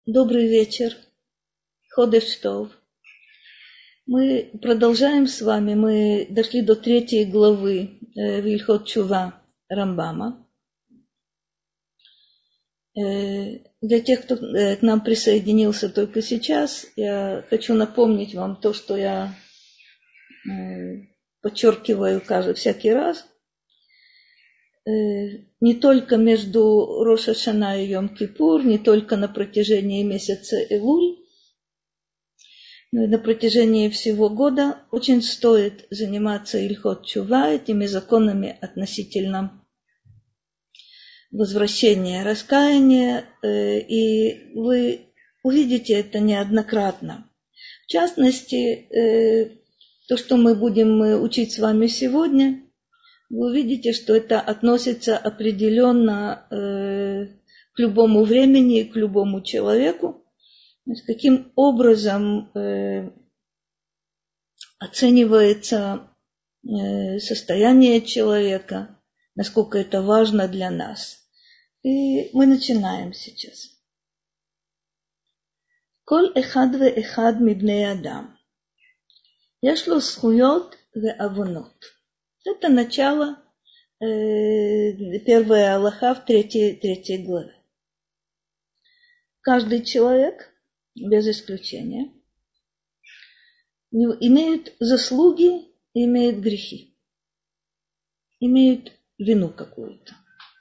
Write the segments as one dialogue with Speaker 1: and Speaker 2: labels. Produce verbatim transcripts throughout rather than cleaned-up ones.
Speaker 1: Добрый вечер. Ходеш Тов. Мы продолжаем с вами. Мы дошли до третьей главы э, Вильхот Тшува Рамбама. Э, для тех, кто э, к нам присоединился только сейчас, я хочу напомнить вам то, что я э, подчеркиваю каждый всякий раз. Э, не только между Рош ха-Шана и Йом-Кипур, не только на протяжении месяца Элуль, но и на протяжении всего года очень стоит заниматься Ильхот Тшува, этими законами относительно возвращения, раскаяния, э, и вы увидите это неоднократно. В частности, э, то, что мы будем учить с вами сегодня, вы увидите, что это относится определенно э, к любому времени, к любому человеку. То есть, каким образом э, оценивается э, состояние человека, насколько это важно для нас. И мы начинаем сейчас. Коль эхад ве эхад мибней адам. Еш ло зхуйот ве авонот. Это начало, э, первая алаха в третьей, третьей главе. Каждый человек, без исключения, имеет заслуги и имеет грехи, имеет вину какую-то.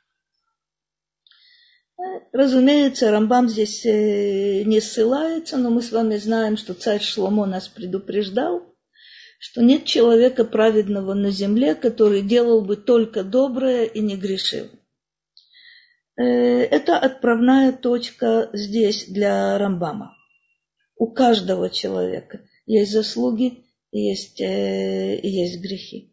Speaker 1: Разумеется, Рамбам здесь не ссылается, но мы с вами знаем, что царь Шломо нас предупреждал, что нет человека праведного на земле, который делал бы только доброе и не грешил. Это отправная точка здесь для Рамбама. У каждого человека есть заслуги и есть, и есть грехи.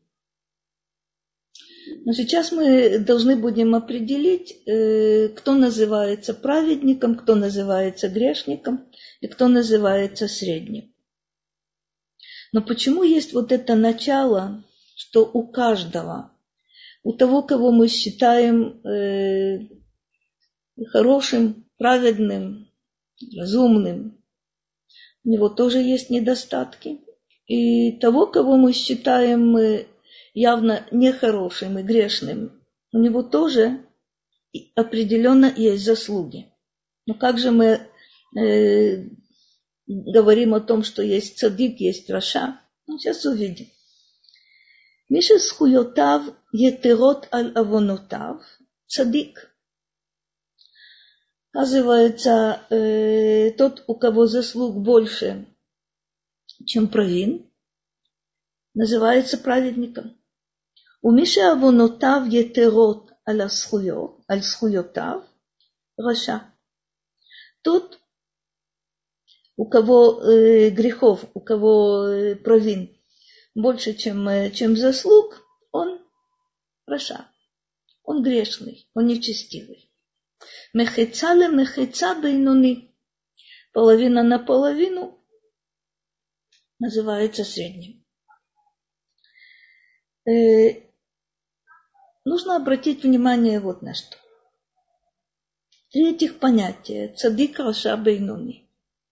Speaker 1: Но сейчас мы должны будем определить, кто называется праведником, кто называется грешником и кто называется средним. Но почему есть вот это начало, что у каждого, у того, кого мы считаем э, хорошим, праведным, разумным, у него тоже есть недостатки. И того, кого мы считаем явно нехорошим и грешным, у него тоже определенно есть заслуги. Но как же мы э, говорим о том, что есть цадик, есть раша? Ну, сейчас увидим. Миша схуйотав етерот аль авонотав цадик. Оказывается, э, тот, у кого заслуг больше, чем провин, называется праведником. У Миши авонотав етерот аль схуйотав раша. Тот, у кого э, грехов, у кого э, провин больше, чем, э, чем заслуг, он раша. Он грешный, он нечестивый. Мехеца ле мехеца бейнуни. Половина на половину называется средним. Э, нужно обратить внимание вот на что. Три этих понятия. Цадик, раша, бейнуни.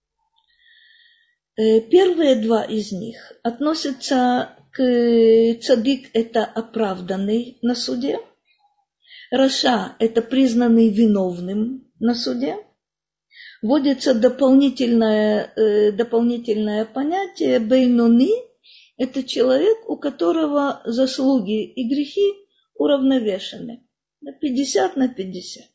Speaker 1: Э, первые два из них относятся к цадик, это оправданный на суде. Раша – это признанный виновным на суде. Вводится дополнительное, э, дополнительное понятие бейнуни – это человек, у которого заслуги и грехи уравновешены. На пятьдесят на пятьдесят.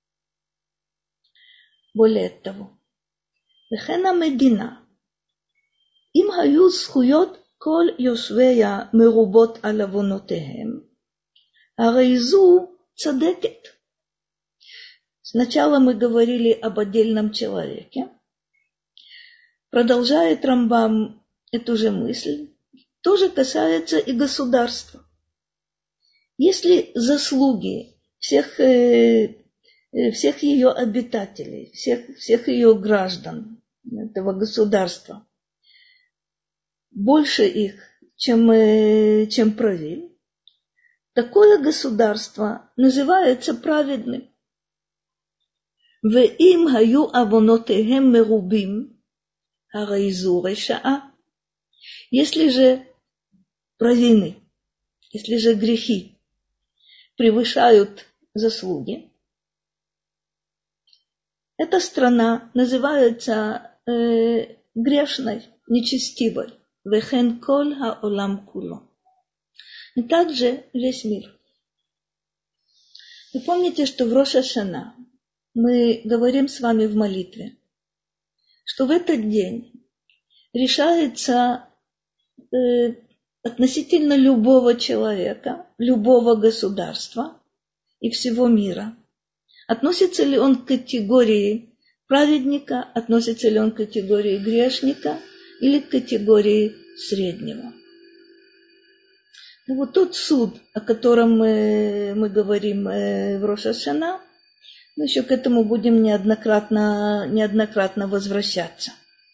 Speaker 1: Более того, вехена медина. Им хаю зхуйот кол йошвея мерубот аль авонотеhem, הרי זו цадекет. Сначала мы говорили об отдельном человеке. Продолжает Рамбам эту же мысль. Тоже касается и государства. Если заслуги всех, всех ее обитателей, всех, всех ее граждан этого государства, больше их, чем, чем провин, такое государство называется праведным. ואם היו עוונותיהם מרובים, הרי זו רשעה. Если же провины, если же грехи превышают заслуги, эта страна называется э, грешной, нечестивой. Вехен коль хаолам куло. И также весь мир. Вы помните, что в Рош ха-Шана мы говорим с вами в молитве, что в этот день решается э, относительно любого человека, любого государства и всего мира. Относится ли он к категории праведника, относится ли он к категории грешника или к категории среднего. И вот тот суд, о котором мы, мы говорим в Рош ха-Шана, мы еще к этому будем неоднократно, неоднократно возвращаться.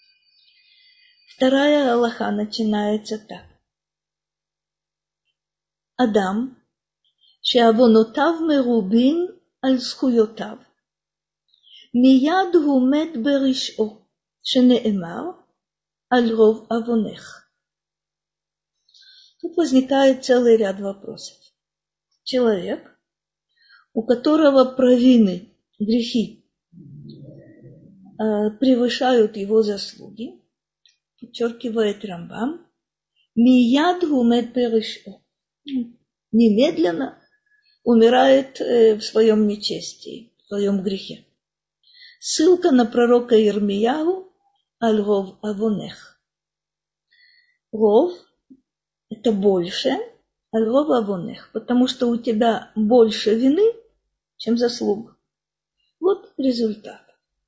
Speaker 1: Вторая алаха начинается так. Адам, she'avonotав merubin al zchuyotav, miyad hu met berish'o, shene'emar al rov avonech. Тут возникает целый ряд вопросов. Человек, у которого провины, грехи э, превышают его заслуги, подчеркивает Рамбам, мияд гумет перешо, немедленно умирает э, в своем нечестии, в своем грехе. Ссылка на пророка Ирмияу аль ров авонех. Ров – это больше, аль ров авонех, потому что у тебя больше вины, чем заслуг. Вот результат.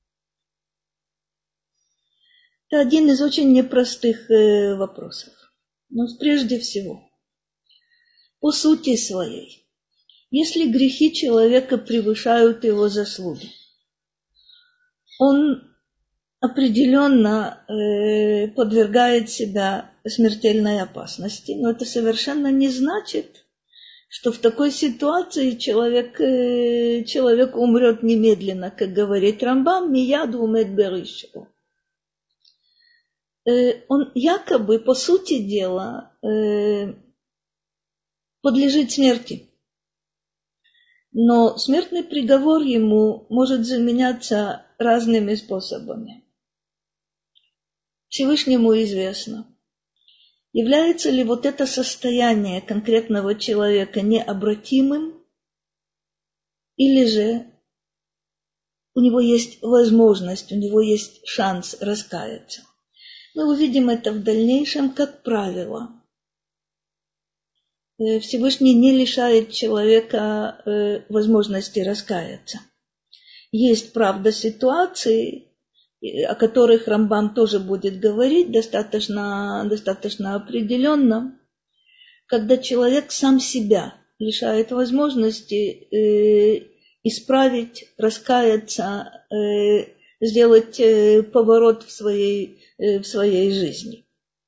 Speaker 1: Это один из очень непростых э, вопросов. Но прежде всего, по сути своей, если грехи человека превышают его заслуги, он определенно э, подвергает себя смертельной опасности, но это совершенно не значит, что в такой ситуации человек, э, человек умрет немедленно, как говорит Рамбам, мияд умет беришо. Э, он якобы, по сути дела, э, подлежит смерти. Но смертный приговор ему может заменяться разными способами. Всевышнему известно, является ли вот это состояние конкретного человека необратимым, или же у него есть возможность, у него есть шанс раскаяться. Мы увидим это в дальнейшем, как правило. Всевышний не лишает человека возможности раскаяться. Есть, правда, ситуации, о которых Рамбам тоже будет говорить достаточно, достаточно определенно, когда человек сам себя лишает возможности э, исправить, раскаяться, э, сделать э, поворот в своей, э, в своей жизни.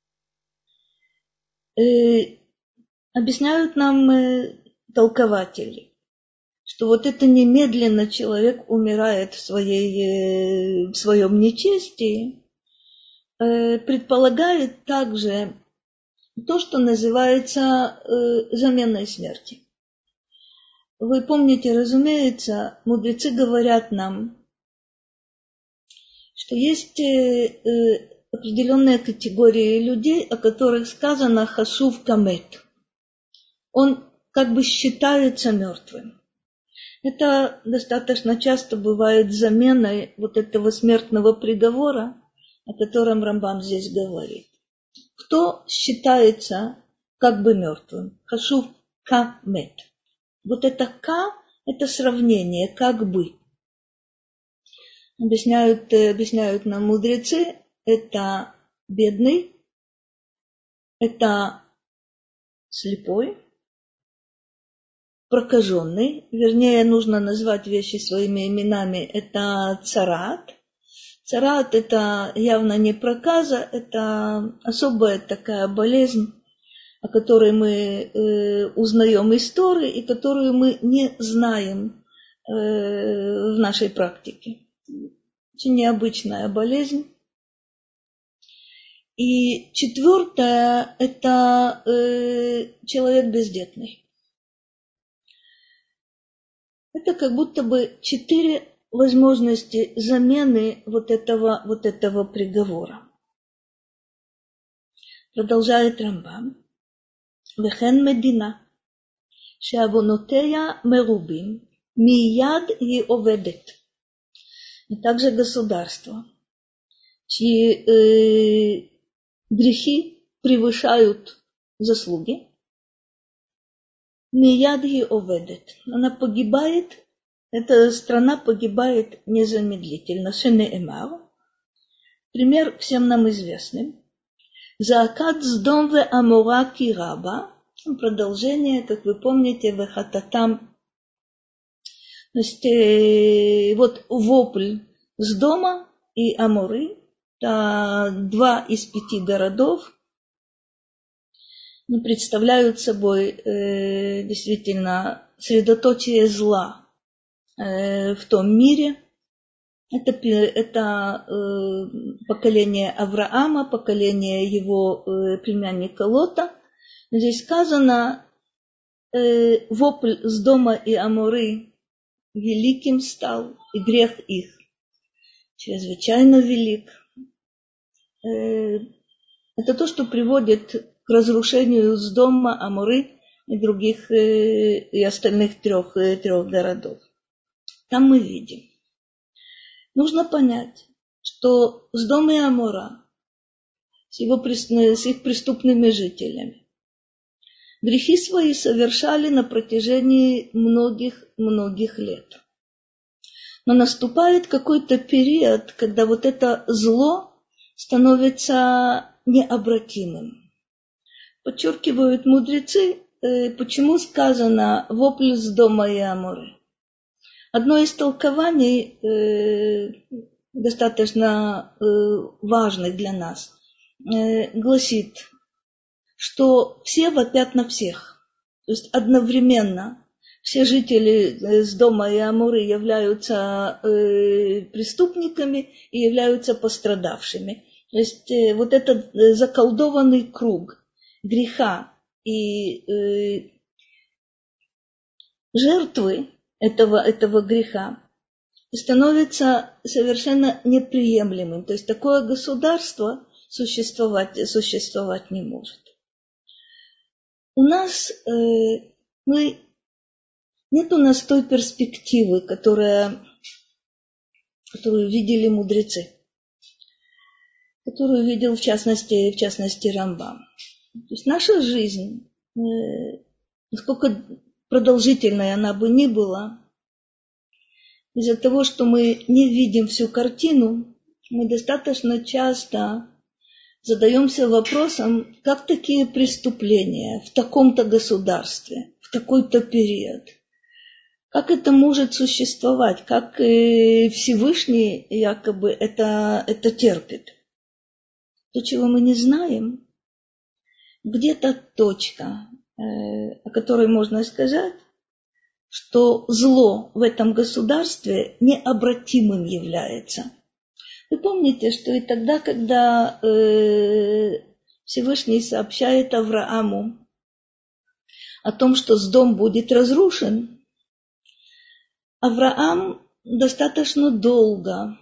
Speaker 1: Э, объясняют нам э, толкователи, что вот это немедленно человек умирает в, своей, в своем нечестии, предполагает также то, что называется заменой смерти. Вы помните, разумеется, мудрецы говорят нам, что есть определенные категории людей, о которых сказано «хашув камет». Он как бы считается мертвым. Это достаточно часто бывает заменой вот этого смертного приговора, о котором Рамбам здесь говорит. Кто считается как бы мертвым? Хашув ка мет. Вот это ка – это сравнение, как бы. Объясняют, объясняют нам мудрецы, это бедный, это слепой, прокаженный, вернее, нужно назвать вещи своими именами, это царат. Царат – это явно не проказа, это особая такая болезнь, о которой мы э, узнаем из Торы и которую мы не знаем в нашей практике. Очень необычная болезнь. И четвертое – это человек бездетный. Это как будто бы четыре возможности замены вот этого, вот этого приговора. Продолжает Рамбам. Вехен медина, шеавонотея мерубим, мияд и оведет. И также государство, чьи э, грехи превышают заслуги, мияд и оведет. Она погибает, эта страна погибает незамедлительно. Шенеэмар. Пример всем нам известный. Заакат Сдом ве Амора кираба. Продолжение, как вы помните, вехататам. То есть э, вот вопль Сдома и Аморы, это два из пяти городов, представляют собой э, действительно средоточие зла э, в том мире. Это, это э, поколение Авраама, поколение его э, племянника Лота. Здесь сказано, э, вопль Сдома и Аморы великим стал, и грех их чрезвычайно велик. Э, это то, что приводит к разрушению Сдома, Аморы и других, э, и остальных трех, э, трех городов. Там мы видим. Нужно понять, что Сдом и Амора с, его, с их преступными жителями грехи свои совершали на протяжении многих-многих лет. Но наступает какой-то период, когда вот это зло становится необратимым. Подчеркивают мудрецы, почему сказано «вопль Сдома и Аморы». Одно из толкований, э, достаточно э, важных для нас, э, гласит, что все вопят на всех. То есть одновременно все жители Сдома и Аморы являются э, преступниками и являются пострадавшими. То есть э, вот этот заколдованный круг греха и э, жертвы Этого, этого греха становится совершенно неприемлемым. То есть такое государство существовать, существовать не может. У нас э, мы, нет у нас той перспективы, которая, которую видели мудрецы, которую видел в частности, в частности Рамбам. То есть наша жизнь, э, насколько продолжительной она бы ни была, из-за того, что мы не видим всю картину, мы достаточно часто задаемся вопросом, как такие преступления в таком-то государстве, в такой-то период, как это может существовать, как Всевышний якобы это, это терпит. То, чего мы не знаем, где-то точка, о которой можно сказать, что зло в этом государстве необратимым является. Вы помните, что и тогда, когда э, Всевышний сообщает Аврааму о том, что Сдом будет разрушен, Авраам достаточно долго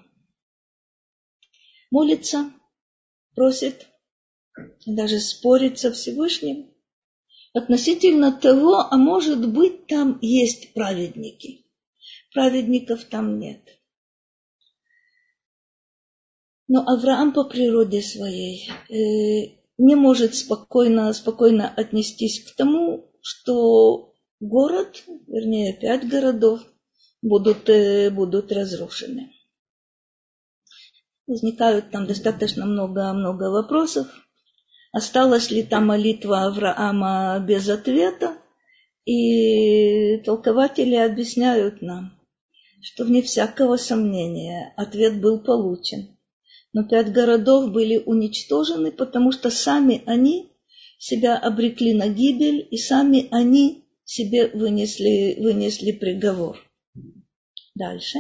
Speaker 1: молится, просит, даже спорит со Всевышним относительно того, а может быть, там есть праведники. Праведников там нет. Но Авраам по природе своей э, не может спокойно, спокойно отнестись к тому, что город, вернее, пять городов будут, э, будут разрушены. Возникают там достаточно много-много вопросов. Осталась ли та молитва Авраама без ответа? И толкователи объясняют нам, что вне всякого сомнения ответ был получен. Но пять городов были уничтожены, потому что сами они себя обрекли на гибель, и сами они себе вынесли, вынесли приговор. дальше.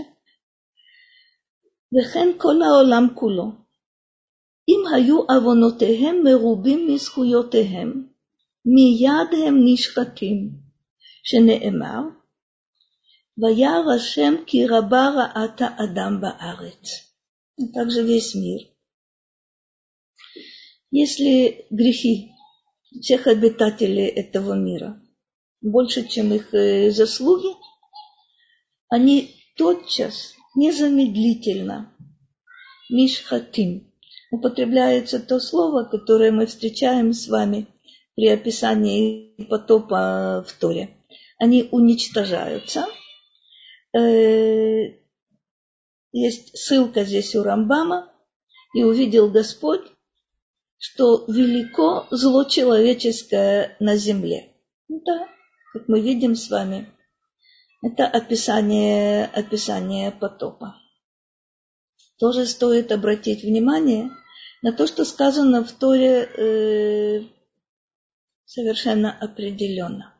Speaker 1: וכן כל העולם כולו, אם היו עוונותיהם מרובים מזכויותיהם, מיד הם נשחטים, שנאמר, וירא השם כי רבה רעת האדם בארץ. Также весь мир. Если грехи всех обитателей этого мира больше, чем их заслуги, они тотчас, незамедлительно, мишхатим, употребляется то слово, которое мы встречаем с вами при описании потопа в Торе. Они уничтожаются. Есть ссылка здесь у Рамбама. И увидел Господь, что велико зло человеческое на земле. Да, как мы видим с вами, это описание, описание потопа. Тоже стоит обратить внимание на то, что сказано в Торе э, совершенно определенно.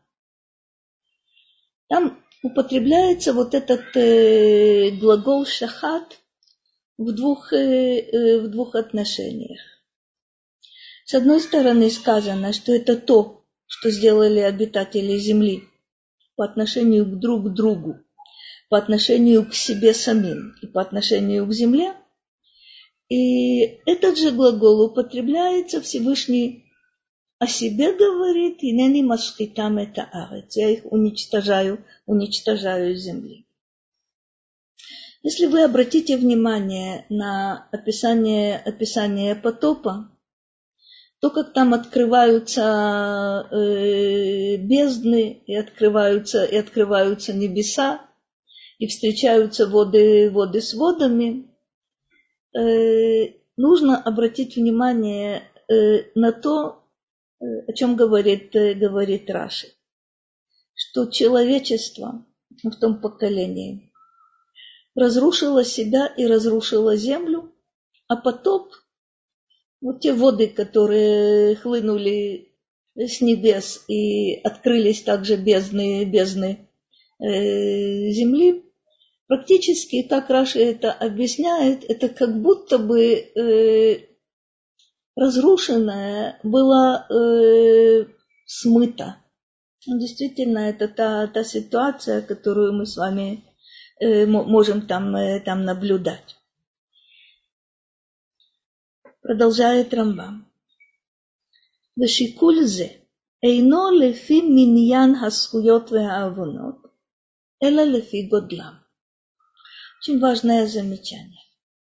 Speaker 1: Там употребляется вот этот э, глагол «шахат» в двух, э, в двух отношениях. С одной стороны сказано, что это то, что сделали обитатели земли по отношению к друг к другу, по отношению к себе самим и по отношению к земле. И этот же глагол употребляется, Всевышний о себе говорит, «Инени машхитам эта арец», я их уничтожаю, уничтожаю из земли. Если вы обратите внимание на описание, описание потопа, то, как там открываются э, бездны, и открываются, и открываются небеса, и встречаются воды, воды с водами, э, нужно обратить внимание э, на то, э, о чем говорит, э, говорит Раши, что человечество в том поколении разрушило себя и разрушило землю, а потоп, вот те воды, которые хлынули с небес и открылись также бездны, бездны э, земли, практически, как Раши это объясняет, это как будто бы э, разрушенное было э, смыто. Действительно, это та, та ситуация, которую мы с вами э, можем там, э, там наблюдать. Продолжает Рамбам. ושיקול זה אינו לפי מניין הזכויות והעוונות, אלא לפי גודלם. Очень важное замечание.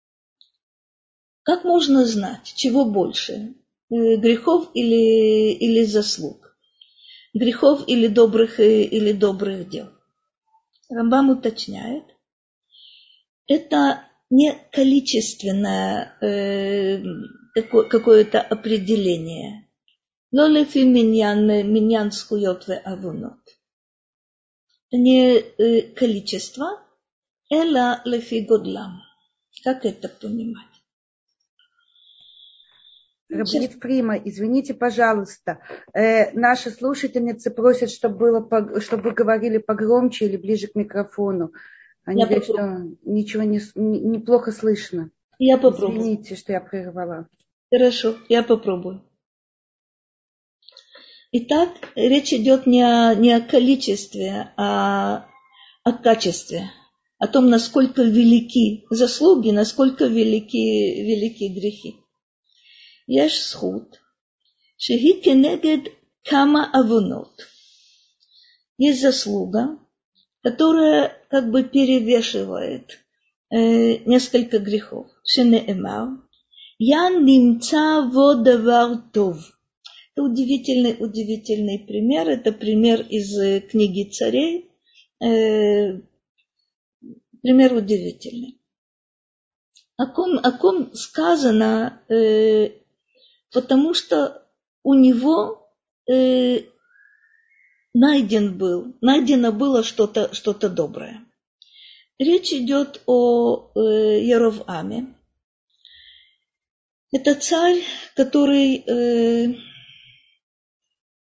Speaker 1: Как можно знать, чего больше, грехов или, или заслуг, грехов или добрых, или добрых дел? Рамбам уточняет, это не количественное э, какое-то определение. Но лефи миньян, миньян схуйот ве авунот. Не э, количество, эла лефи годлам. Как это понимать?
Speaker 2: Рабанит Фрима, извините, пожалуйста, э, наши слушательницы просят, чтобы, было, чтобы вы говорили погромче или ближе к микрофону. Они я говорят, попробую. Что ничего не, неплохо слышно.
Speaker 1: Я попробую.
Speaker 2: Извините, что я прервала.
Speaker 1: Хорошо, я попробую. Итак, речь идет не о, не о количестве, а о качестве. О том, насколько велики заслуги, насколько велики, велики грехи. Еш схуд, шеги кенегед кама авунот. Есть заслуга, которая как бы перевешивает э, несколько грехов. Шенеэмар, я нимца во давар тов. Это удивительный, удивительный пример. Это пример из э, книги царей. Э, пример удивительный. О ком, о ком сказано, э, потому что у него э, найден был, найдено было что-то, что-то доброе. Речь идет о э, Яроваме. Это царь, который э,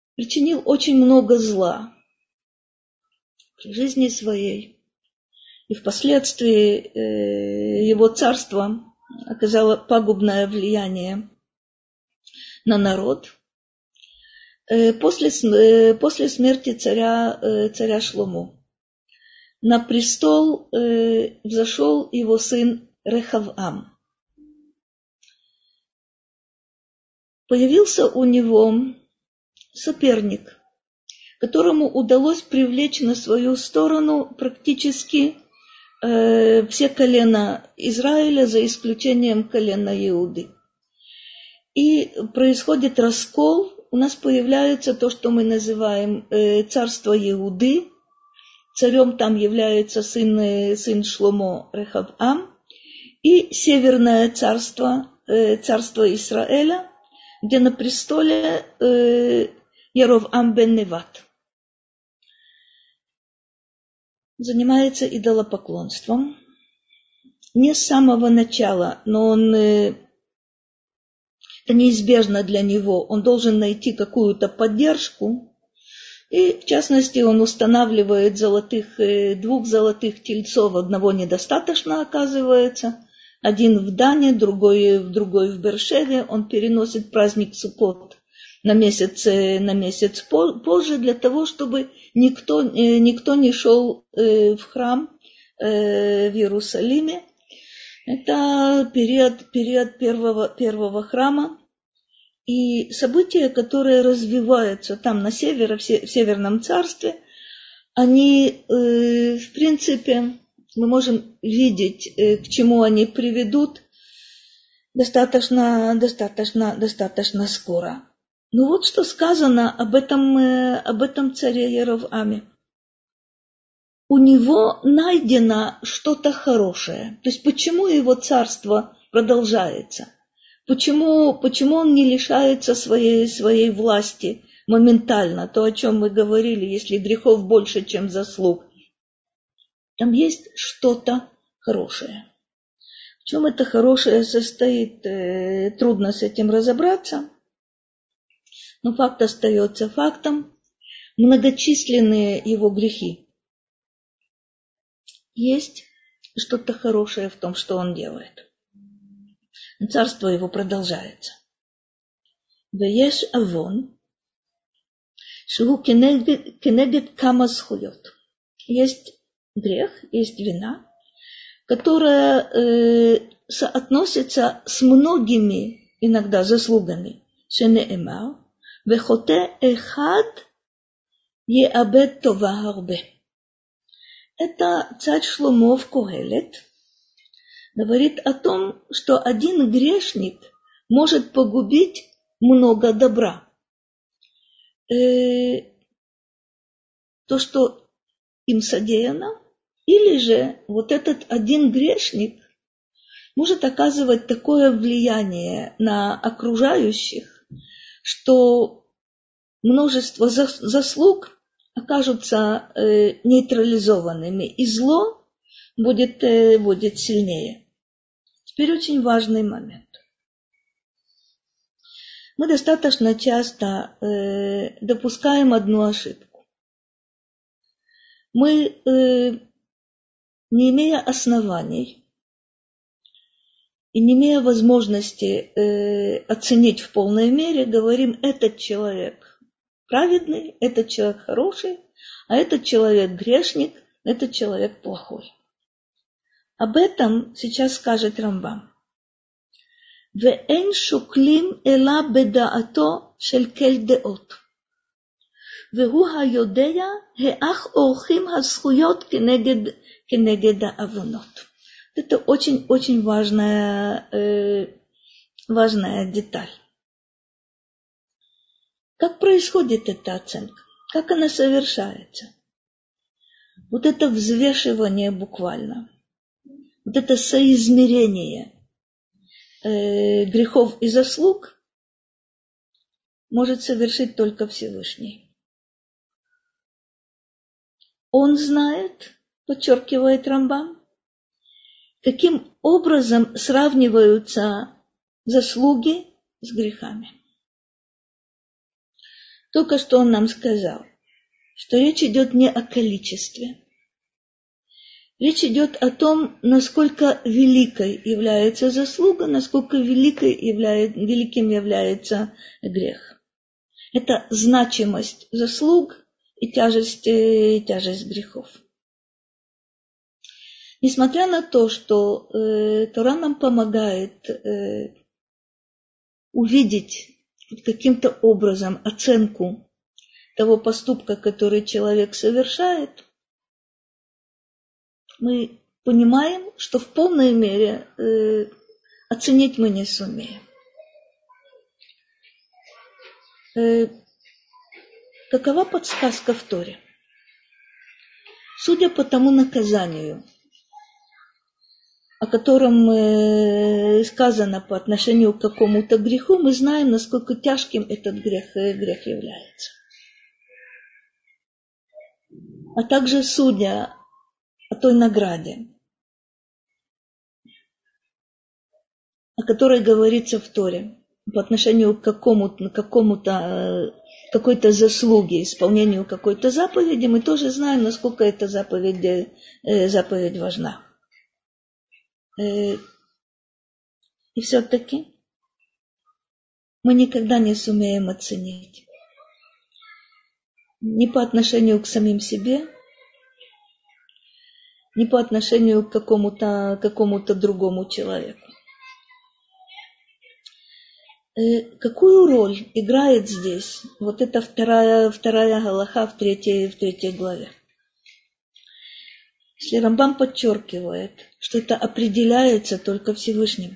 Speaker 1: причинил очень много зла в жизни своей. и впоследствии его царство оказало пагубное влияние на народ. После, после смерти царя, царя Шломо на престол взошел его сын Рехавам. Появился у него соперник, которому удалось привлечь на свою сторону практически э, все колена Израиля, за исключением колена Иуды. И происходит раскол, у нас появляется то, что мы называем э, царство Иуды. Царем там является сын, э, сын Шломо Рехавам. И северное царство, э, царство Израиля, где на престоле э, Яровам бен Неват. Занимается идолопоклонством. Не с самого начала, но он, это неизбежно для него. Он должен найти какую-то поддержку. И, в частности, он устанавливает золотых, двух золотых тельцов. Одного недостаточно, оказывается. Один в Дане, другой, другой в Бершеве. Он переносит праздник Суккот на месяц, на месяц позже, для того, чтобы никто, никто не шел в храм в Иерусалиме. Это период, период первого, первого храма. И события, которые развиваются там на севере, в Северном царстве, они, в принципе, мы можем видеть, к чему они приведут достаточно, достаточно, достаточно скоро. Ну вот что сказано об этом, об этом царе Яроваме. У него найдено что-то хорошее. То есть почему его царство продолжается? Почему, почему он не лишается своей, своей власти моментально? То, о чем мы говорили, если грехов больше, чем заслуг. Там есть что-то хорошее. В чем это хорошее состоит, трудно с этим разобраться. Но факт остается фактом. Многочисленные его грехи. Есть что-то хорошее в том, что он делает. Царство его продолжается. Вееш авон, шгу кенегет кама зхуйот. Есть грех, есть вина, которая э, соотносится с многими иногда заслугами. Шенеэмар. Вехоте эхад еабед това харбе. Это царь Шломо в Когелет говорит о том, что один грешник может погубить много добра. Э, то, что им содеяно, или же вот этот один грешник может оказывать такое влияние на окружающих, что множество заслуг окажутся э, нейтрализованными, и зло будет, э, будет сильнее. Теперь очень важный момент. Мы достаточно часто э, допускаем одну ошибку. Мы, э, не имея оснований, и не имея возможности э, оценить в полной мере, говорим, этот человек праведный, этот человек хороший, а этот человек грешник, этот человек плохой. Об этом сейчас скажет Рамбам. Веэн шуклим эла бедаато шель кель деот. Вегу хайодея хеах орхим хасхуйот кенегед кенегед аавонот. Это очень-очень важная, э, важная деталь. Как происходит эта оценка? Как она совершается? Вот это взвешивание буквально, вот это соизмерение э, грехов и заслуг может совершить только Всевышний. Он знает, подчеркивает Рамбам, каким образом сравниваются заслуги с грехами. Только что он нам сказал, что речь идет не о количестве. Речь идет о том, насколько великой является заслуга, насколько великой являет, великим является грех. Это значимость заслуг и тяжесть, и тяжесть грехов. Несмотря на то, что э, Тора нам помогает э, увидеть каким-то образом оценку того поступка, который человек совершает, мы понимаем, что в полной мере э, оценить мы не сумеем. Э, какова подсказка в Торе? Судя по тому наказанию, о котором э, сказано по отношению к какому-то греху, мы знаем, насколько тяжким этот грех, э, грех является. А также судя о той награде, о которой говорится в Торе, по отношению к какому-то, какому-то, какой-то заслуге, исполнению какой-то заповеди, мы тоже знаем, насколько эта заповедь, заповедь важна. И все-таки мы никогда не сумеем оценить ни по отношению к самим себе, ни по отношению к какому-то, какому-то другому человеку. Какую роль играет здесь вот эта вторая, вторая галаха в третьей, в третьей главе? Если Рамбам подчеркивает, что это определяется только Всевышним,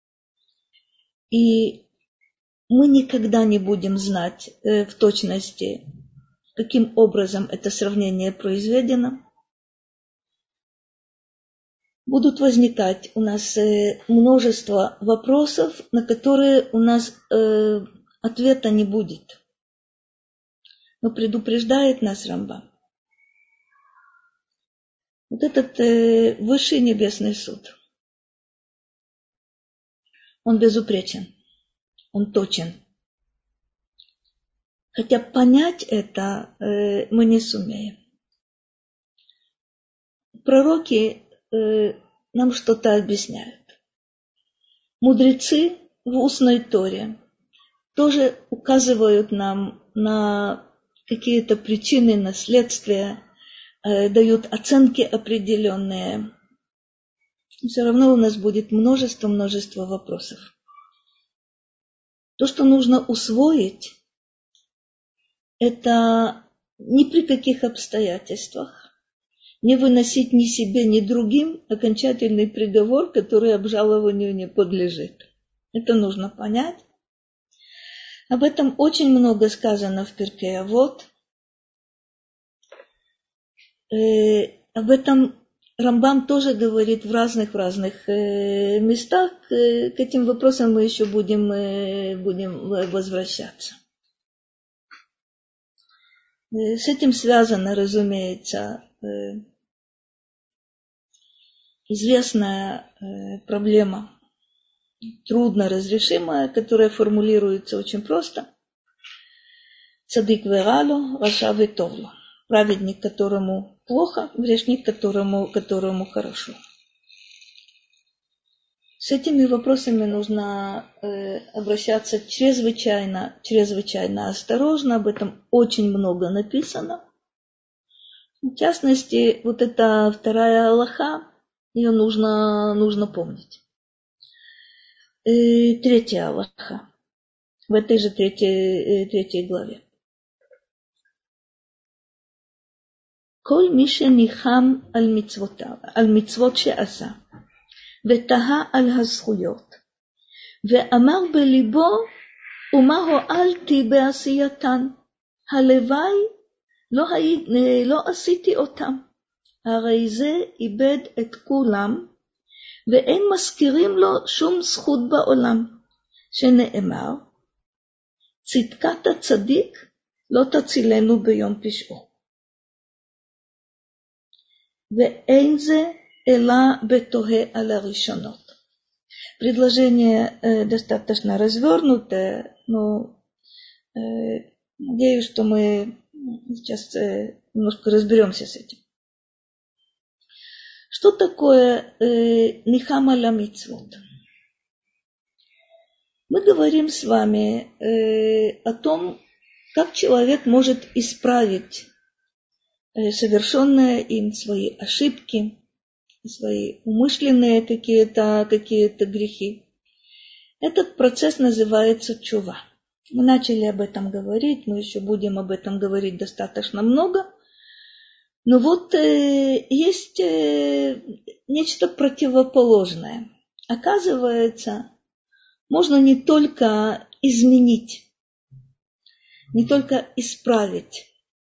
Speaker 1: и мы никогда не будем знать э, в точности, каким образом это сравнение произведено, будут возникать у нас э, множество вопросов, на которые у нас э, ответа не будет. Но предупреждает нас Рамбам. Вот этот э, высший небесный суд, он безупречен, он точен. Хотя понять это э, мы не сумеем. Пророки э, нам что-то объясняют. Мудрецы в устной Торе тоже указывают нам на какие-то причины, на следствия, э, дают оценки определенные. Все равно у нас будет множество-множество вопросов. То, что нужно усвоить, это ни при каких обстоятельствах не выносить ни себе, ни другим окончательный приговор, который обжалованию не подлежит. Это нужно понять. Об этом очень много сказано в Перкей Авот. Э, об этом Рамбам тоже говорит в разных, в разных э, местах. Э, к этим вопросам мы еще будем, э, будем возвращаться. Э, с этим связана, разумеется, э, известная э, проблема, трудно разрешимая, которая формулируется очень просто. Цадик верало, раша ветовло. Праведник, которому плохо, грешник, которому, которому хорошо. С этими вопросами нужно э, обращаться чрезвычайно, чрезвычайно осторожно. Об этом очень много написано. В частности, вот эта вторая алаха, ее нужно, нужно помнить. И третья алаха, в этой же третьей, третьей главе. כל מי שניחם על מצוותיו, על מצוות שעשה, ותהה על הזכויות, ואמר בליבו, ומה הועלתי בעשייתן? הלוואי לא, לא עשיתי אותם. הרי זה איבד את כולם, ואין מזכירים לו שום זכות בעולם, שנאמר, צדקת הצדיק לא תצילנו ביום פשעו. ואין זה אלא בתוהה על הראשונות. Предложение э, достаточно развернутое, но э, надеюсь, что мы сейчас э, немножко разберемся с этим. Что такое нихама ла мицвот? Мы говорим с вами э, о том, как человек может исправить э, совершенные им свои ошибки, свои умышленные какие-то, какие-то грехи. Этот процесс называется тшува. Мы начали об этом говорить, мы еще будем об этом говорить достаточно много. Но вот э, есть э, нечто противоположное. Оказывается, можно не только изменить, не только исправить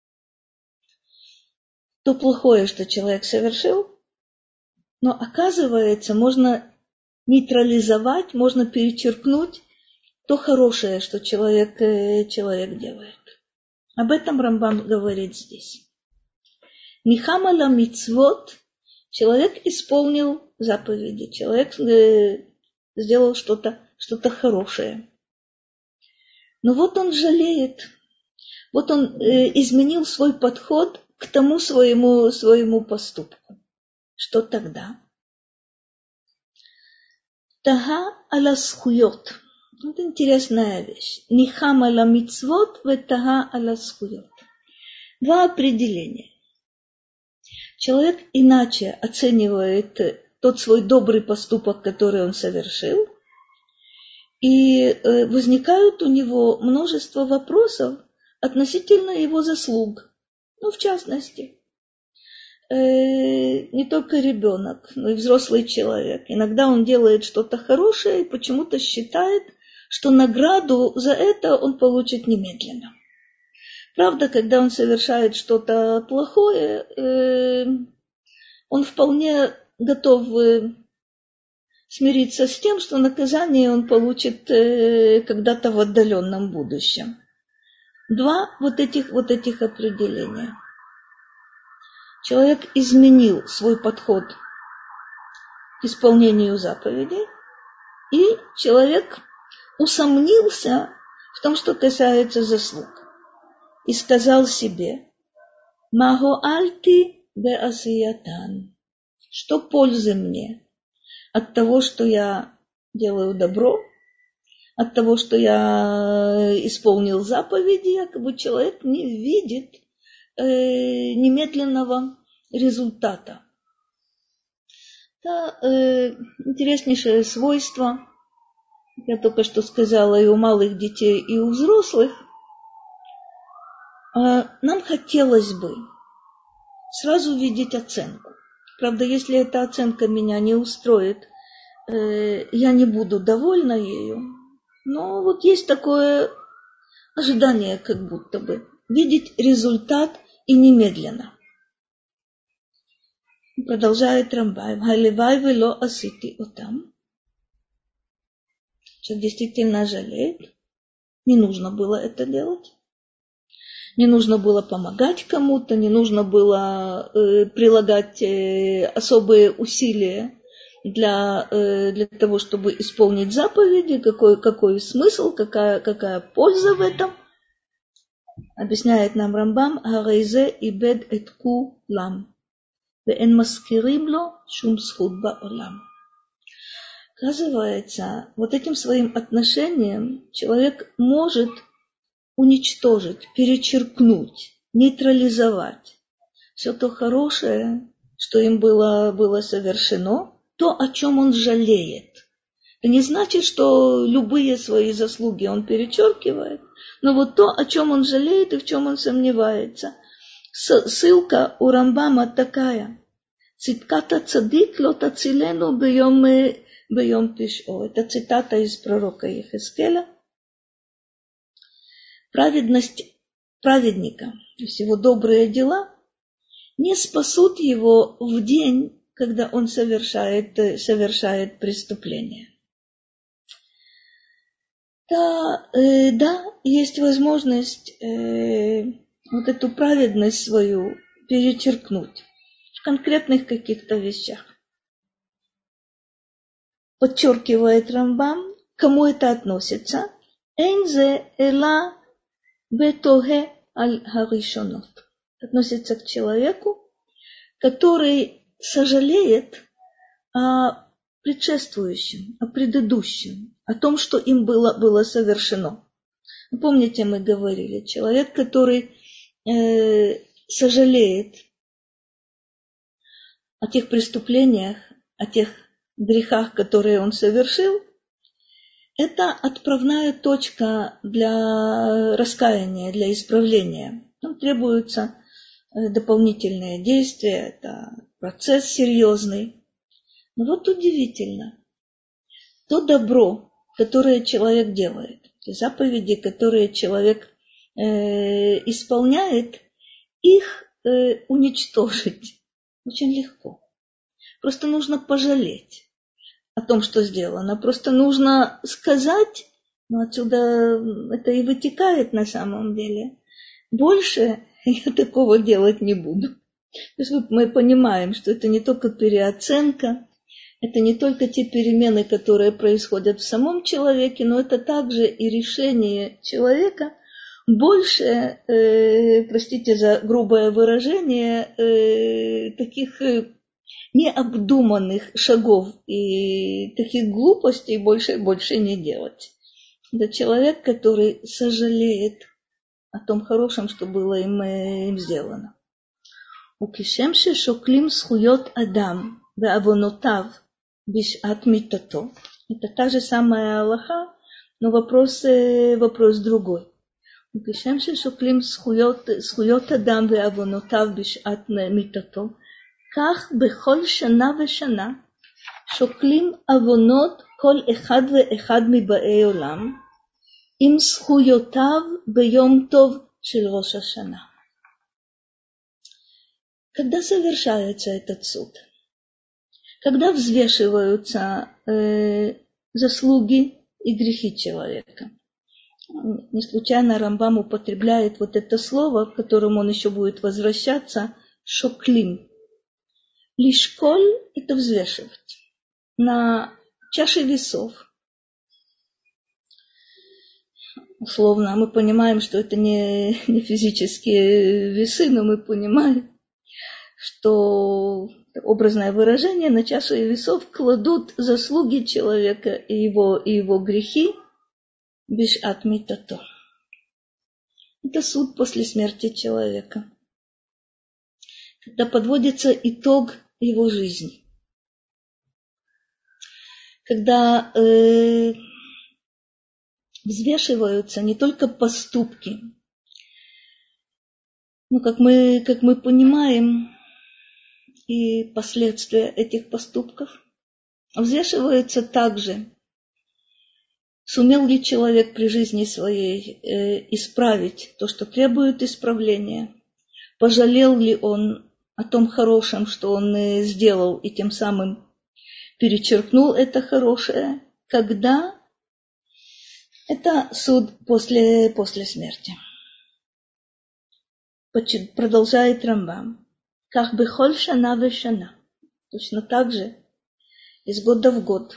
Speaker 1: то плохое, что человек совершил, но оказывается, можно нейтрализовать, можно перечеркнуть то хорошее, что человек, человек делает. Об этом Рамбам говорит здесь. Нихама ла мицвот, человек исполнил заповеди, человек сделал что-то, что-то хорошее. Но вот он жалеет, вот он э, изменил свой подход к тому своему, своему поступку. Что тогда? Тага аля схуйот. Это интересная вещь. Нихам аля мицвот ве тага аля схуйот. Два определения. Человек иначе оценивает тот свой добрый поступок, который он совершил, и возникают у него множество вопросов относительно его заслуг. Ну, в частности, не только ребенок, но и взрослый человек. Иногда он делает что-то хорошее и почему-то считает, что награду за это он получит немедленно. Правда, когда он совершает что-то плохое, он вполне готов смириться с тем, что наказание он получит когда-то в отдаленном будущем. Два вот этих, вот этих определения. Человек изменил свой подход к исполнению заповедей, и человек усомнился в том, что касается заслуг, и сказал себе: «Маго альти бе асиятан». Что пользы мне от того, что я делаю добро, от того, что я исполнил заповеди, якобы человек не видит э, немедленного результата. Это э, интереснейшее свойство, я только что сказала, и у малых детей, и у взрослых. Э, нам хотелось бы сразу видеть оценку. Правда, если эта оценка меня не устроит, э, я не буду довольна ею. Но вот есть такое ожидание, как будто бы, видеть результат и немедленно. Продолжает Рамбам: «Халивай вело асити отам». Человек действительно жалеет. Не нужно было это делать. Не нужно было помогать кому-то, не нужно было э, прилагать э, особые усилия для, э, для того, чтобы исполнить заповеди. Какой, какой смысл, какая, какая польза в этом? Объясняет нам Рамбам: «Харейзе ибед эт кулам, веэн маскирим ло шум зхут баолам». Оказывается, вот этим своим отношением человек может уничтожить, перечеркнуть, нейтрализовать все то хорошее, что им было, было совершено, то, о чем он жалеет. Это не значит, что любые свои заслуги он перечеркивает, но вот то, о чем он жалеет и в чем он сомневается. Ссылка у Рамбама такая: «Цитката цадик ло тацилену бьем бьем тишо». Это цитата из пророка Йехескеля. Праведность праведника, то есть его добрые дела, не спасут его в день, когда он совершает, совершает преступление. Да, э, да, есть возможность э, вот эту праведность свою перечеркнуть в конкретных каких-то вещах. Подчеркивает Рамбам, кому это относится. Эйнзе эла бетоге аль харишонот. Относится к человеку, который сожалеет о предшествующем, о предыдущем, о том, что им было, было совершено. Помните, мы говорили, человек, который э, сожалеет о тех преступлениях, о тех грехах, которые он совершил, это отправная точка для раскаяния, для исправления. Там требуются дополнительные действия, это процесс серьезный. Но вот удивительно, то добро, которое человек делает, те заповеди, которые человек э, исполняет, их э, уничтожить очень легко. Просто нужно пожалеть о том, что сделано. Просто нужно сказать, но отсюда это и вытекает на самом деле. Больше я такого делать не буду. То есть мы понимаем, что это не только переоценка, это не только те перемены, которые происходят в самом человеке, но это также и решение человека больше, э, простите за грубое выражение, э, таких э, необдуманных шагов и таких глупостей больше больше не делать. Это человек, который сожалеет о том хорошем, что было им, им сделано. וכשם ששוקלים זכויות אדם ועוונותיו בשעת מיתתו, это та же самая алаха, но вопрос, вопрос другой. וכשם ששוקלים זכויות, זכויות אדם ועוונותיו בשעת מיתתו, כך בכל שנה ושנה שוקלים עוונות כל אחד ואחד מבאי עולם עם זכויותיו ביום טוב של ראש השנה. Когда совершается этот суд? Когда взвешиваются э, заслуги и грехи человека? Не случайно Рамбам употребляет вот это слово, к которому он еще будет возвращаться, шоклим. Лишколь – это взвешивать. На чаше весов. Условно, мы понимаем, что это не, не физические весы, но мы понимаем, что образное выражение на чашу весов кладут заслуги человека и его, и его грехи бишат митато. Это суд после смерти человека, когда подводится итог его жизни, когда э, взвешиваются не только поступки, но как мы, как мы понимаем, и последствия этих поступков, взвешиваются также, сумел ли человек при жизни своей э, исправить то, что требует исправления, пожалел ли он о том хорошем, что он э, сделал, и тем самым перечеркнул это хорошее, когда это суд после, после смерти. Продолжает Рамбам. Как бы холь шана ве шана. Точно так же из года в год.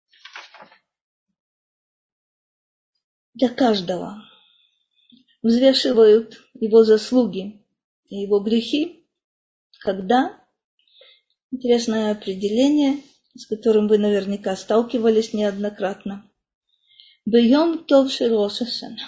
Speaker 1: Для каждого взвешивают его заслуги и его грехи, когда, интересное определение, с которым вы наверняка сталкивались неоднократно, бьем тов шель рош ха-шана.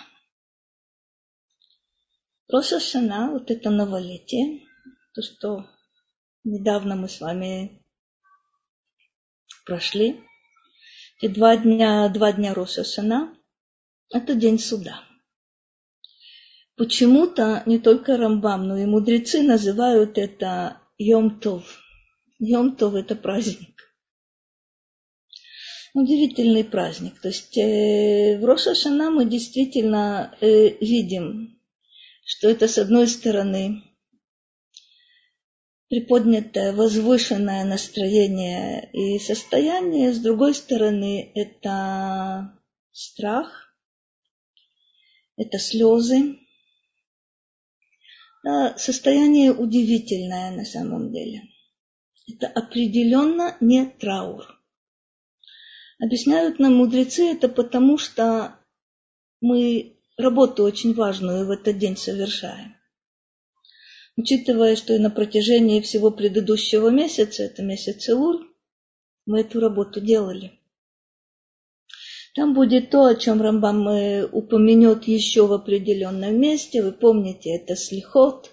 Speaker 1: Рош ха-шана, вот это новолетие, то, что недавно мы с вами прошли, и два дня, два дня Рош ха-шана, это день суда. Почему-то не только Рамбам, но и мудрецы называют это Йом Тов. Йом Тов – это праздник. Удивительный праздник. То есть э, в Рош ха-шана мы действительно э, видим, что это, с одной стороны, приподнятое, возвышенное настроение и состояние, с другой стороны, это страх, это слезы, это состояние удивительное на самом деле. Это определенно не траур. Объясняют нам мудрецы это потому, что мы работу очень важную в этот день совершаем. Учитывая, что и на протяжении всего предыдущего месяца, это месяц Элуль, мы эту работу делали. Там будет то, о чем Рамбам упомянет еще в определенном месте. Вы помните, это слихот.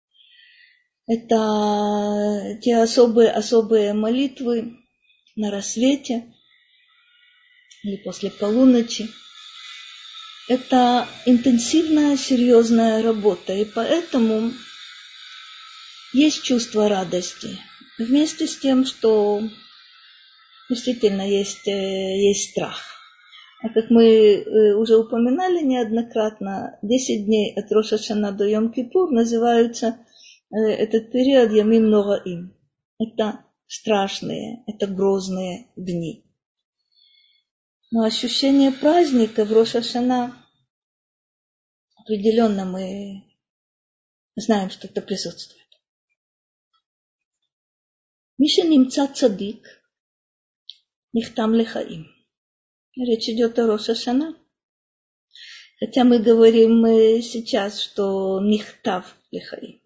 Speaker 1: Это те особые, особые молитвы на рассвете или после полуночи. Это интенсивная, серьезная работа, и поэтому есть чувство радости. Вместе с тем, что действительно есть, есть страх. А как мы уже упоминали неоднократно, десять дней от Рош ха-Шана до Йом-Кипур называются этот период Ямим Нораим. Это страшные, это грозные дни. Но ощущение праздника в Рош ха-Шана определенно мы знаем, что это присутствует. Миша нимца цадик, нихтам лехаим. Речь идет о Рош ха-Шана. Хотя мы говорим сейчас, что нихтав лехаим.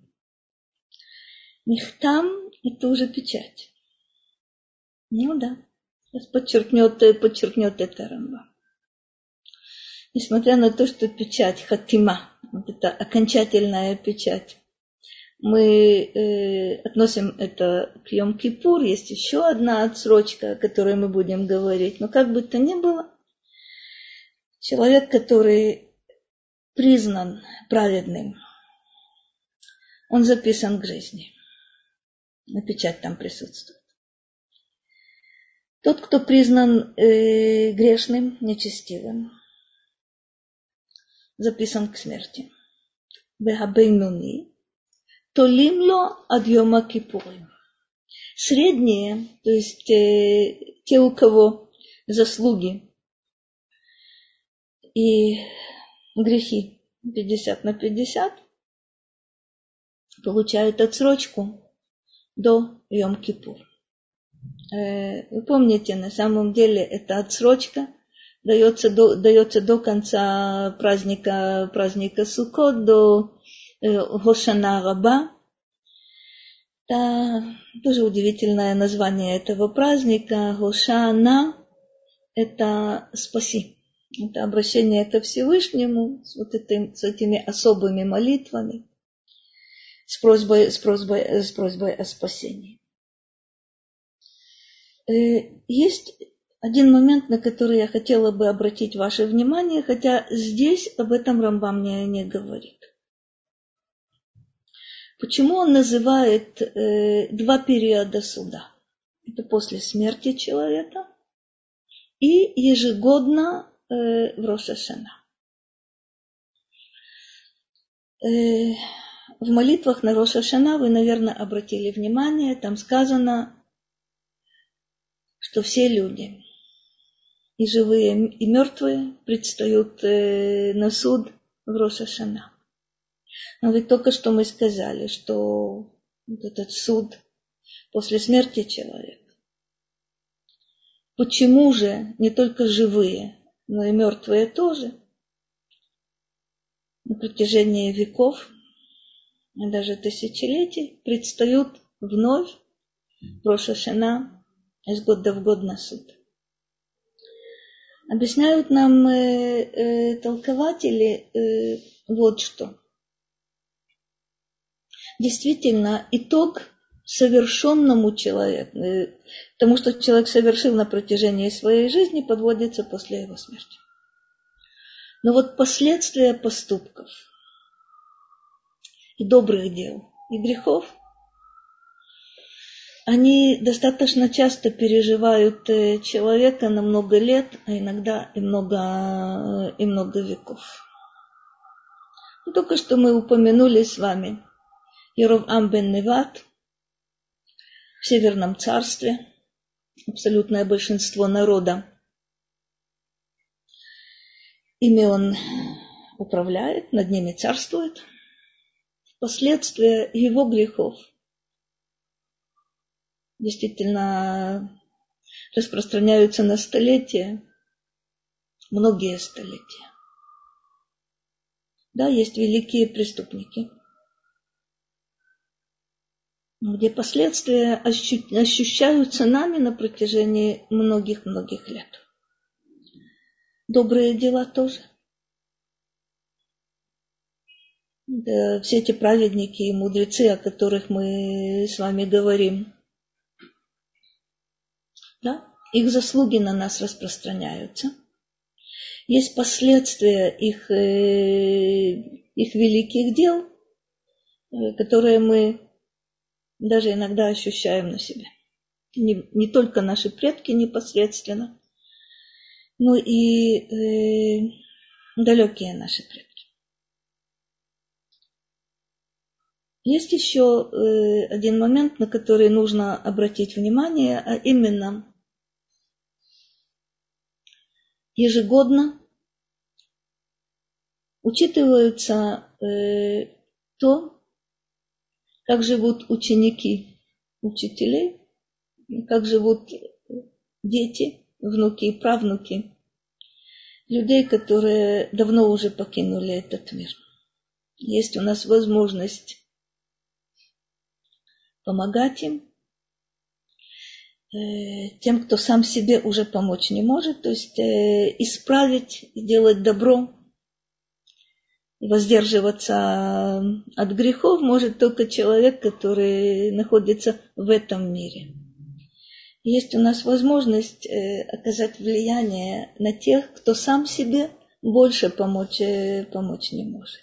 Speaker 1: Нихтам – это уже печать. Ну да. Сейчас подчеркнет, подчеркнет это Рамбам. Несмотря на то, что печать хатима, вот это окончательная печать, мы э, относим это к Йом-Кипур, есть еще одна отсрочка, о которой мы будем говорить. Но как бы то ни было, человек, который признан праведным, он записан к жизни. На печать там присутствует. Тот, кто признан э, грешным, нечестивым, записан к смерти. Бехабейнуни, толимло ад йома кипурим. Средние, то есть э, те, у кого заслуги и грехи пятьдесят на пятьдесят, получают отсрочку до Йом-Кипур. Э, вы помните, на самом деле эта отсрочка дается до, дается до конца праздника, праздника Суккот, до Хошана Раба. Это тоже удивительное название этого праздника. Хошана – это спаси. Это обращение ко Всевышнему с, вот этим, с этими особыми молитвами, с просьбой, с просьбой, с просьбой о спасении. Есть один момент, на который я хотела бы обратить ваше внимание, хотя здесь об этом Рамбам не, не говорит. Почему он называет э, два периода суда? Это после смерти человека и ежегодно э, в Рош ха-Шана. Э, в молитвах на Рош ха-Шана вы, наверное, обратили внимание, там сказано, что все люди, и живые, и мертвые, предстают э, на суд в Рош ха-Шана. Но ведь только что мы сказали, что вот этот суд после смерти человека. Почему же не только живые, но и мертвые тоже на протяжении веков, и даже тысячелетий, предстают вновь в Рош ха-Шана из года в год на суд? Объясняют нам э, э, толкователи э, вот что. Действительно, итог совершенному человеку, э, тому, что человек совершил на протяжении своей жизни, подводится после его смерти. Но вот последствия поступков и добрых дел, и грехов, они достаточно часто переживают человека на много лет, а иногда и много, и много веков. И только что мы упомянули с вами Яровам бен Неват в Северном царстве, абсолютное большинство народа. Ими он управляет, над ними царствует. Последствия его грехов действительно распространяются на столетия, многие столетия. Да, есть великие преступники, где последствия ощущаются нами на протяжении многих-многих лет. Добрые дела тоже. Да, все эти праведники и мудрецы, о которых мы с вами говорим, да, их заслуги на нас распространяются. Есть последствия их, их великих дел, которые мы даже иногда ощущаем на себе. Не, не только наши предки непосредственно, но и э, далекие наши предки. Есть еще э, один момент, на который нужно обратить внимание, а именно ежегодно учитывается э, то, как живут ученики учителей, как живут дети, внуки и правнуки людей, которые давно уже покинули этот мир. Есть у нас возможность помогать им, тем, кто сам себе уже помочь не может, то есть исправить, делать добро, воздерживаться от грехов может только человек, который находится в этом мире. Есть у нас возможность оказать влияние на тех, кто сам себе больше помочь, помочь не может.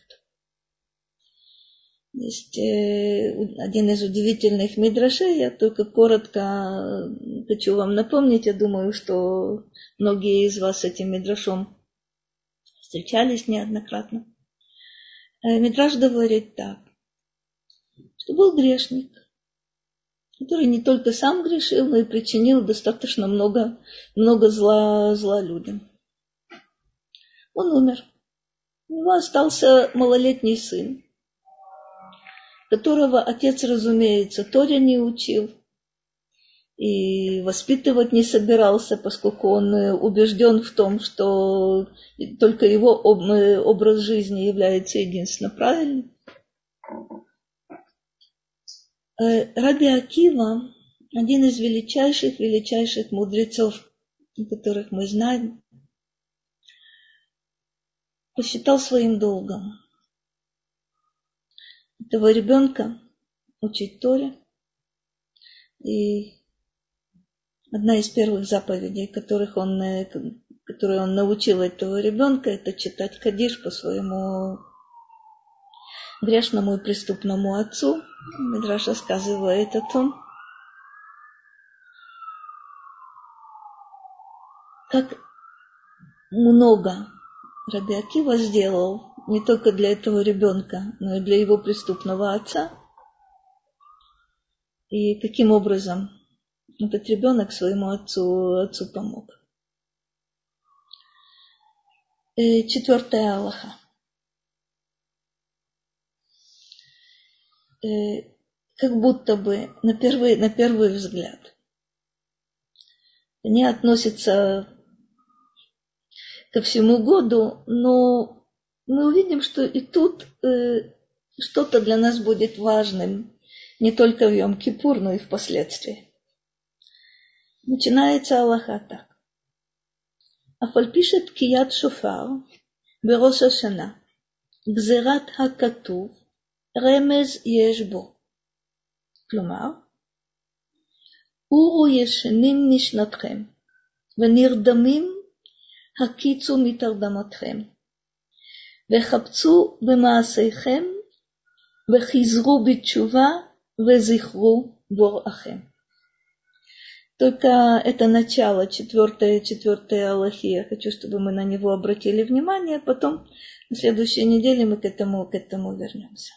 Speaker 1: Есть один из удивительных мидрашей, я только коротко хочу вам напомнить, я думаю, что многие из вас с этим мидрашом встречались неоднократно. Мидраш говорит так, что был грешник, который не только сам грешил, но и причинил достаточно много, много зла, зла людям. Он умер. У него остался малолетний сын, которого отец, разумеется, Торе не учил и воспитывать не собирался, поскольку он убежден в том, что только его образ жизни является единственно правильным. Раби Акива, один из величайших, величайших мудрецов, которых мы знаем, посчитал своим долгом этого ребенка учить Торе. И одна из первых заповедей, которых он, которые он научил этого ребенка, это читать кадиш по своему грешному и преступному отцу. Мидраш рассказывает о том, как много Раби Акива сделал не только для этого ребенка, но и для его преступного отца. И каким образом этот ребенок своему отцу, отцу помог. И четвертая алаха. И как будто бы на первый, на первый взгляд не относится ко всему году, но мы увидим, что и тут э, что-то для нас будет важным, не только в Йом-Кипур, но и впоследствии. Начинается алаха так. Афальпишет кият шофар берош ашана гзерат хакатув ремез יש בו. כלומר, אורו ישנים משנתכם ונרדמים הקיצו מתרדמתכם וחפצו במעשיכם וחזרו בתשובה וזכרו בוראכם. Только это начало четвертой, четвертой алахи. Я хочу, чтобы мы на него обратили внимание. Потом на следующей неделе мы к этому, к этому вернемся.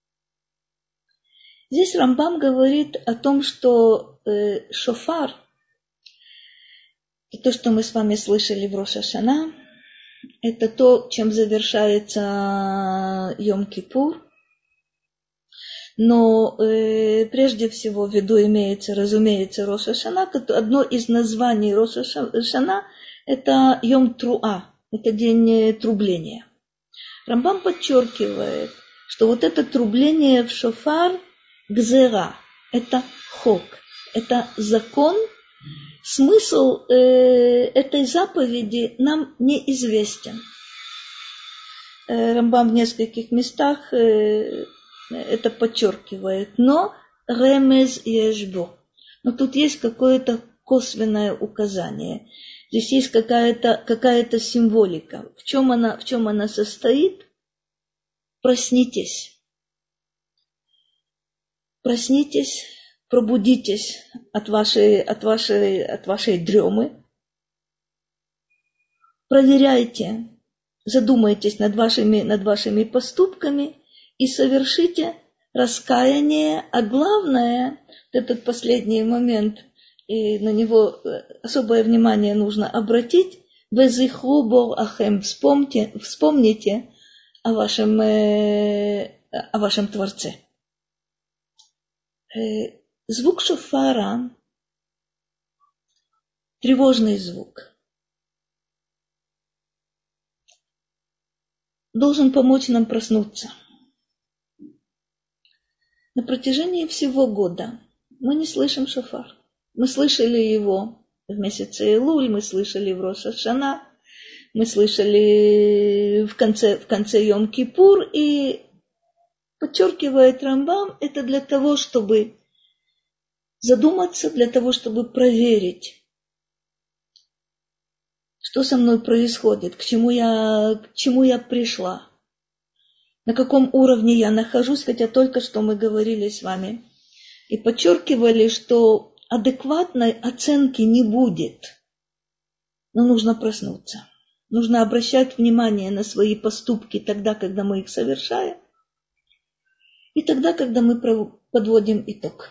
Speaker 1: Здесь Рамбам говорит о том, что э, шофар, и то, что мы с вами слышали в Рош ха-Шана, это то, чем завершается Йом-Кипур. Но э, прежде всего в виду имеется, разумеется, Рош ха-Шана. Одно из названий Рош ха-Шана – это Йом-Труа, это день трубления. Рамбам подчеркивает, что вот это трубление в шофар – гзера, это хок, это закон. Смысл э, этой заповеди нам неизвестен. Э, Рамбам в нескольких местах э, это подчеркивает. Но ремез ешбо. Но тут есть какое-то косвенное указание. Здесь есть какая-то, какая-то символика. В чем она, в чем она состоит? Проснитесь. Проснитесь, пробудитесь от вашей, от вашей, от вашей дремы. Проверяйте, задумайтесь над вашими, над вашими поступками и совершите раскаяние. А главное, этот последний момент, и на него особое внимание нужно обратить. Везихру бор ахем, вспомните, вспомните о вашем, э, о вашем Творце. Э, звук шофара, тревожный звук, должен помочь нам проснуться. На протяжении всего года мы не слышим шофар. Мы слышали его в месяце Элуль, мы слышали в Рош ха-Шана, мы слышали в конце, в конце Йом-Кипур, и подчеркивает Рамбам, это для того, чтобы задуматься, для того, чтобы проверить, что со мной происходит, к чему я, к чему я пришла, на каком уровне я нахожусь, хотя только что мы говорили с вами и подчеркивали, что адекватной оценки не будет, но нужно проснуться. Нужно обращать внимание на свои поступки тогда, когда мы их совершаем, и тогда, когда мы подводим итог.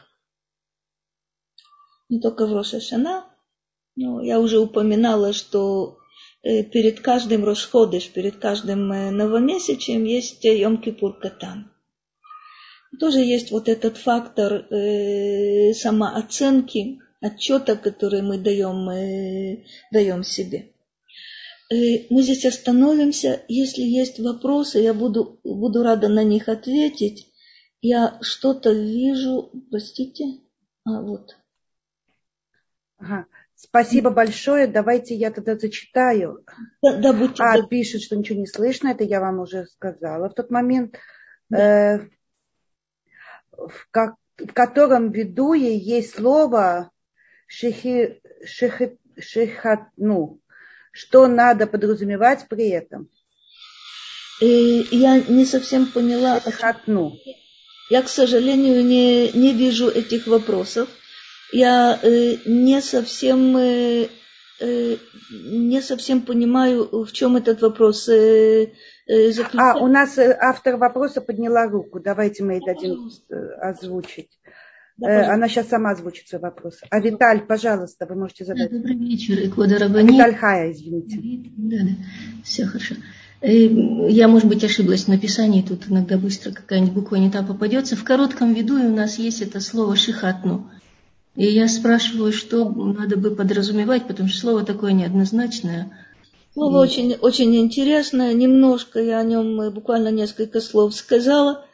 Speaker 1: Не только в Рош ха-Шана, но я уже упоминала, что перед каждым Рош ходеш, перед каждым новомесячем есть Йом-Кипур Катан. Тоже есть вот этот фактор э, самооценки, отчета, который мы даем, э, даем себе. Э, мы здесь остановимся. Если есть вопросы, я буду, буду рада на них ответить. Я что-то вижу. Простите. А, вот.
Speaker 2: Ага. Спасибо большое. Давайте я тогда зачитаю.
Speaker 1: Да, да, будьте
Speaker 2: а,
Speaker 1: добры.
Speaker 2: Пишет, что ничего не слышно. Это я вам уже сказала в тот момент.
Speaker 1: Да.
Speaker 2: Э, в, как, в котором в ведуе есть слово шихи, шихи, шихатну. Что надо подразумевать при этом?
Speaker 1: И я не совсем поняла.
Speaker 2: Шихатну.
Speaker 1: Я, к сожалению, не, не вижу этих вопросов. Я э, не совсем э, э, не совсем понимаю, в чем этот вопрос э, э, заключается.
Speaker 2: А, у нас автор вопроса подняла руку. Давайте мы ей дадим озвучить. Да, Она сейчас сама озвучит свой вопрос. А Виталь, пожалуйста, вы можете задать.
Speaker 3: Да, добрый вечер. Эквада Рабани.
Speaker 2: Виталь Хая, извините.
Speaker 3: Да, да, все хорошо. Я, может быть, ошиблась в написании, тут иногда быстро какая-нибудь буква не та попадется. В коротком видуе у нас есть это слово «шихатну». И я спрашиваю, что надо бы подразумевать, потому что слово такое неоднозначное.
Speaker 1: Слово
Speaker 3: И...
Speaker 1: очень, очень интересное, немножко я о нем буквально несколько слов сказала.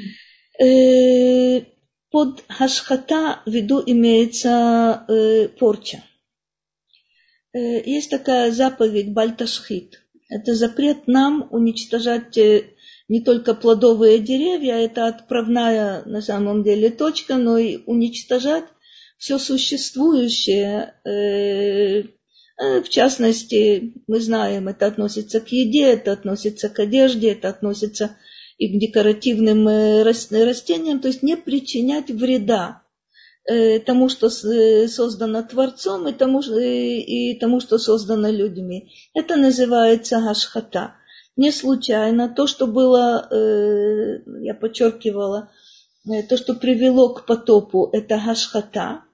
Speaker 1: Под хашхата в виду имеется порча. Есть такая заповедь бальташхит. Это запрет нам уничтожать не только плодовые деревья, это отправная на самом деле точка, но и уничтожать все существующее. В частности, мы знаем, это относится к еде, это относится к одежде, это относится и к декоративным растениям, то есть не причинять вреда тому, что создано Творцом, и тому, и тому, что создано людьми. Это называется гашхата. Не случайно то, что было, я подчеркивала, то, что привело к потопу, это гашхата.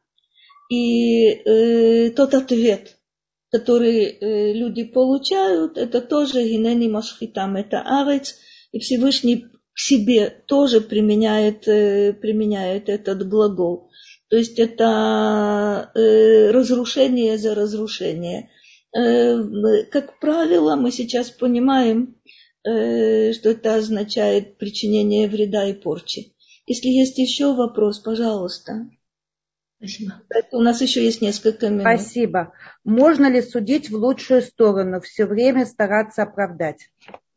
Speaker 1: И тот ответ, который люди получают, это тоже гинени машхитам, это арец, и Всевышний к себе тоже применяет, применяет этот глагол. То есть это разрушение за разрушение. Как правило, мы сейчас понимаем, что это означает причинение вреда и порчи. Если есть еще вопрос, пожалуйста.
Speaker 3: Спасибо.
Speaker 1: У нас еще есть несколько минут.
Speaker 2: Спасибо. Можно ли судить в лучшую сторону, все время стараться оправдать?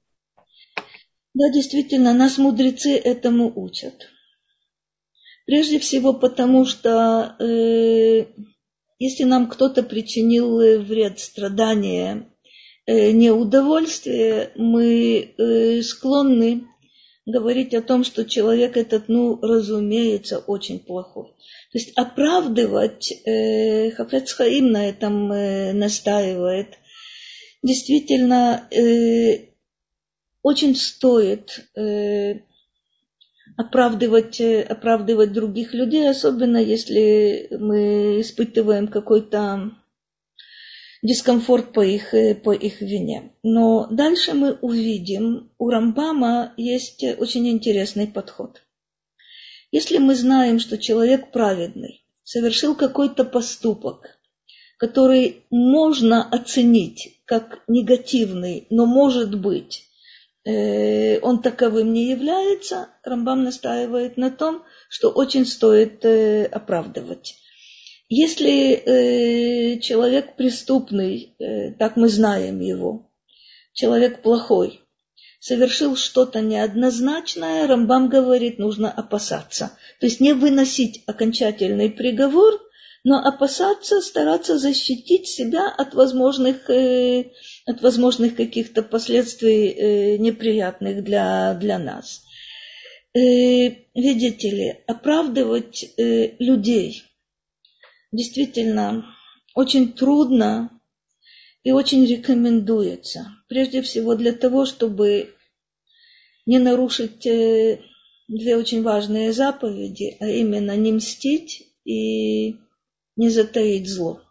Speaker 1: Да, действительно, нас мудрецы этому учат. Прежде всего потому, что э, если нам кто-то причинил вред, страдания, э, неудовольствие, мы э, склонны говорить о том, что человек этот, ну, разумеется, очень плохой. То есть оправдывать, э, Хафец Хаим на этом э, настаивает, действительно, э, очень стоит э, оправдывать, оправдывать других людей, особенно если мы испытываем какой-то дискомфорт по их, по их вине. Но дальше мы увидим, у Рамбама есть очень интересный подход. Если мы знаем, что человек праведный, совершил какой-то поступок, который можно оценить как негативный, но может быть, э, он таковым не является, Рамбам настаивает на том, что очень стоит э, оправдывать. Если э, человек преступный, э, так мы знаем его, человек плохой, совершил что-то неоднозначное, Рамбам говорит, нужно опасаться. То есть не выносить окончательный приговор, но опасаться, стараться защитить себя от возможных, э, от возможных каких-то последствий э, неприятных для, для нас. Э, видите ли, оправдывать э, людей действительно очень трудно и очень рекомендуется. Прежде всего для того, чтобы не нарушить э, две очень важные заповеди, а именно не мстить и не затаить зло.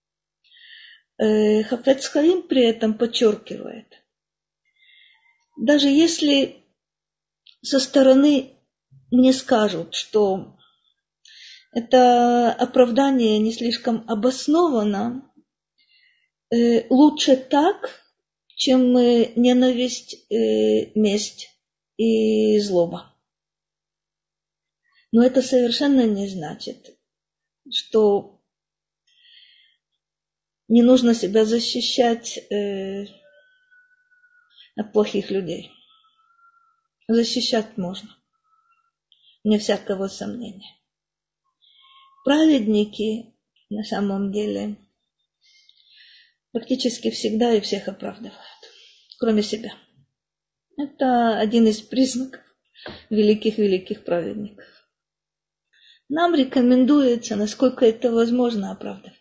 Speaker 1: Э, Хафец Хаим при этом подчеркивает, даже если со стороны мне скажут, что это оправдание не слишком обосновано, э, лучше так, чем э, ненависть, э, месть и злоба. Но это совершенно не значит, что не нужно себя защищать э, от плохих людей. Защищать можно, вне всякого сомнения. Праведники на самом деле практически всегда и всех оправдывают, кроме себя. Это один из признаков великих-великих праведников. Нам рекомендуется, насколько это возможно, оправдывать.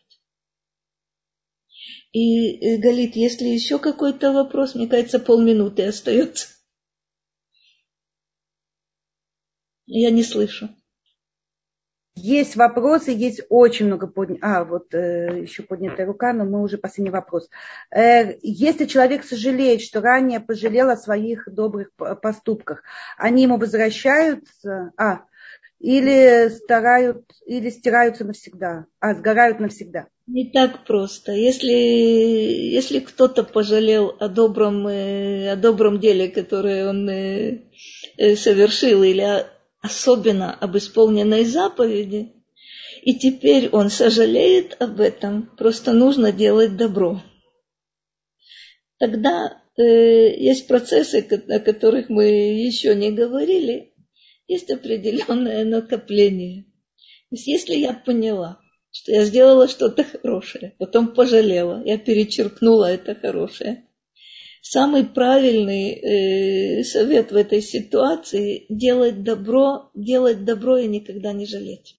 Speaker 1: И, Галит, если еще какой-то вопрос, мне кажется, полминуты остается. Я не слышу.
Speaker 2: Есть вопросы, есть очень много поднятых. А, вот э, еще поднятая рука, но мы уже последний вопрос. Э, если человек сожалеет, что ранее пожалел о своих добрых поступках, они ему возвращаются, а, или старают, или стираются навсегда, а, сгорают навсегда.
Speaker 1: Не так просто. Если, если кто-то пожалел о добром, э, о добром деле, которое он э, э, совершил, или о, особенно об исполненной заповеди, и теперь он сожалеет об этом, просто нужно делать добро. Тогда э, есть процессы, о которых мы еще не говорили, есть определенное накопление. То есть если я поняла, что я сделала что-то хорошее, потом пожалела, я перечеркнула это хорошее. Самый правильный э, совет в этой ситуации – делать добро, делать добро и никогда не жалеть.